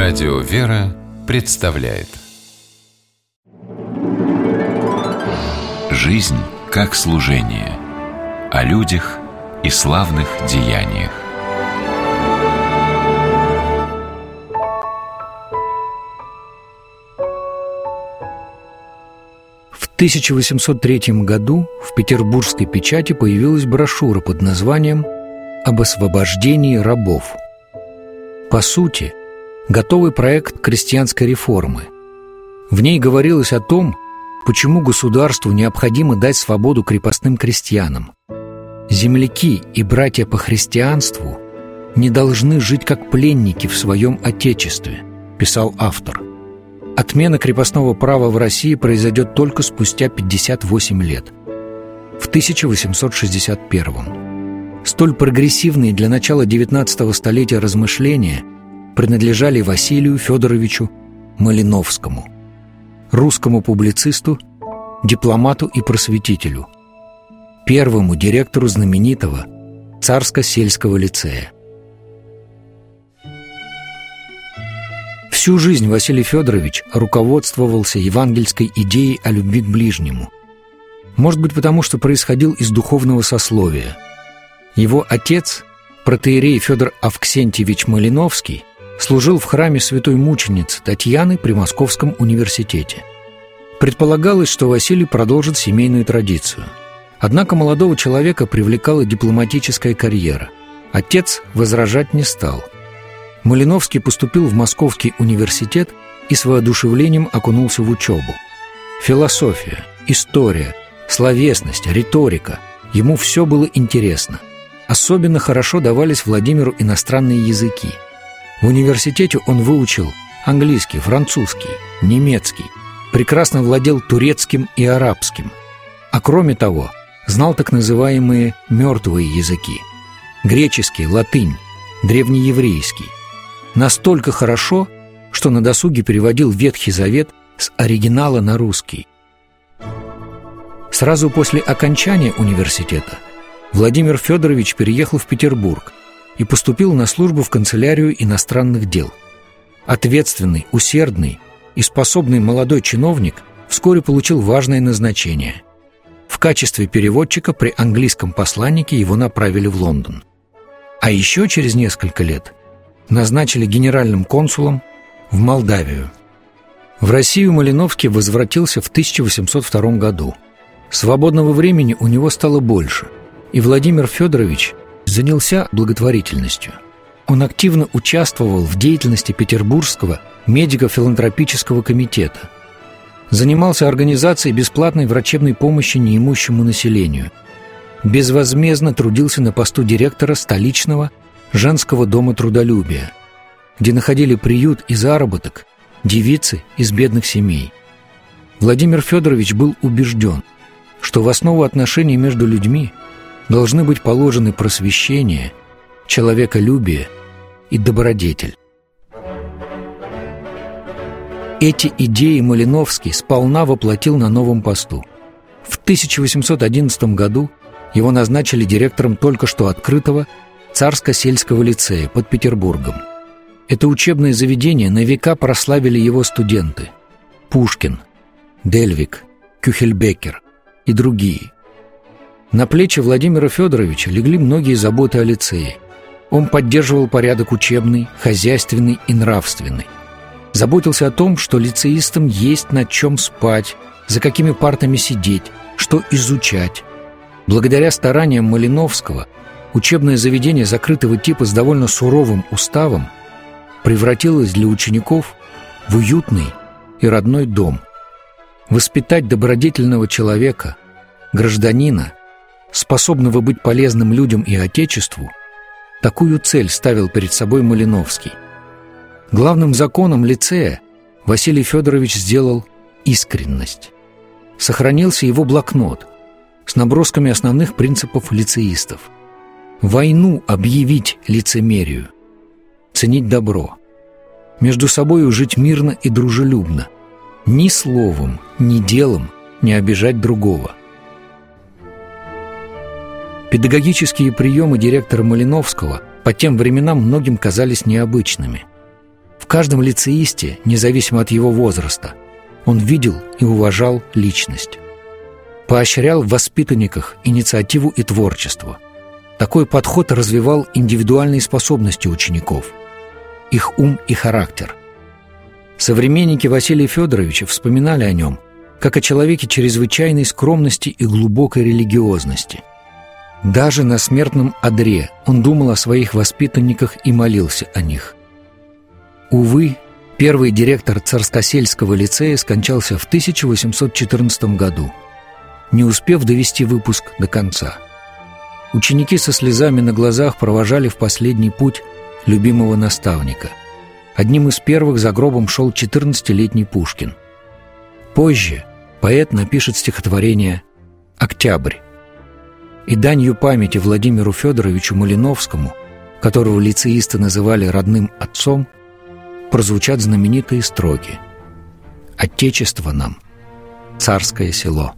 Радио «Вера» представляет «Жизнь как служение» о людях и славных деяниях. В 1803 году в петербургской печати появилась брошюра под названием «Об освобождении рабов». По сути, готовый проект крестьянской реформы. В ней говорилось о том, почему государству необходимо дать свободу крепостным крестьянам. Земляки и братья по христианству не должны жить как пленники в своем отечестве, писал автор. Отмена крепостного права в России произойдет только спустя 58 лет, в 1861. Столь прогрессивные для начала XIX столетия размышления принадлежали Василию Федоровичу Малиновскому, русскому публицисту, дипломату и просветителю, первому директору знаменитого Царско-сельского лицея. Всю жизнь Василий Федорович руководствовался евангельской идеей о любви к ближнему. Может быть, потому что происходил из духовного сословия. Его отец, протоиерей Федор Авксентьевич Малиновский, служил в храме святой мученицы Татьяны при Московском университете. Предполагалось, что Василий продолжит семейную традицию. Однако молодого человека привлекала дипломатическая карьера. Отец возражать не стал. Малиновский поступил в Московский университет и с воодушевлением окунулся в учебу. Философия, история, словесность, риторика – ему все было интересно. Особенно хорошо давались Владимиру иностранные языки. В университете он выучил английский, французский, немецкий, прекрасно владел турецким и арабским, а кроме того, знал так называемые мертвые языки – греческий, латынь, древнееврейский. Настолько хорошо, что на досуге переводил Ветхий Завет с оригинала на русский. Сразу после окончания университета Владимир Федорович переехал в Петербург и поступил на службу в канцелярию иностранных дел. Ответственный, усердный и способный молодой чиновник вскоре получил важное назначение. В качестве переводчика при английском посланнике его направили в Лондон. А еще через несколько лет назначили генеральным консулом в Молдавию. В Россию Малиновский возвратился в 1802 году. Свободного времени у него стало больше, и Владимир Федорович занялся благотворительностью. Он активно участвовал в деятельности Петербургского медико-филантропического комитета, занимался организацией бесплатной врачебной помощи неимущему населению, безвозмездно трудился на посту директора столичного женского дома трудолюбия, где находили приют и заработок девицы из бедных семей. Владимир Федорович был убежден, что в основу отношений между людьми должны быть положены просвещение, человеколюбие и добродетель. Эти идеи Малиновский сполна воплотил на новом посту. В 1811 году его назначили директором только что открытого Царско-сельского лицея под Петербургом. Это учебное заведение на века прославили его студенты – Пушкин, Дельвиг, Кюхельбекер и другие. На плечи Владимира Федоровича легли многие заботы о лицее. Он поддерживал порядок учебный, хозяйственный и нравственный. Заботился о том, что лицеистам есть над чем спать, за какими партами сидеть, что изучать. Благодаря стараниям Малиновского учебное заведение закрытого типа с довольно суровым уставом превратилось для учеников в уютный и родной дом. Воспитать добродетельного человека, гражданина, способного быть полезным людям и Отечеству, такую цель ставил перед собой Малиновский. Главным законом лицея Василий Федорович сделал искренность. Сохранился его блокнот с набросками основных принципов лицеистов. Войну объявить лицемерию, ценить добро, между собою жить мирно и дружелюбно, ни словом, ни делом не обижать другого. Педагогические приемы директора Малиновского по тем временам многим казались необычными. В каждом лицеисте, независимо от его возраста, он видел и уважал личность. Поощрял в воспитанниках инициативу и творчество. Такой подход развивал индивидуальные способности учеников, их ум и характер. Современники Василия Федоровича вспоминали о нем как о человеке чрезвычайной скромности и глубокой религиозности. Даже на смертном одре он думал о своих воспитанниках и молился о них. Увы, первый директор Царскосельского лицея скончался в 1814 году, не успев довести выпуск до конца. Ученики со слезами на глазах провожали в последний путь любимого наставника. Одним из первых за гробом шел 14-летний Пушкин. Позже поэт напишет стихотворение «Октябрь». И данью памяти Владимиру Федоровичу Малиновскому, которого лицеисты называли родным отцом, прозвучат знаменитые строки: «Отечество нам, царское село».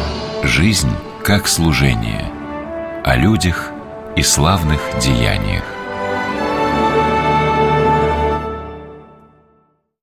Жизнь как служение, о людях и славных деяниях.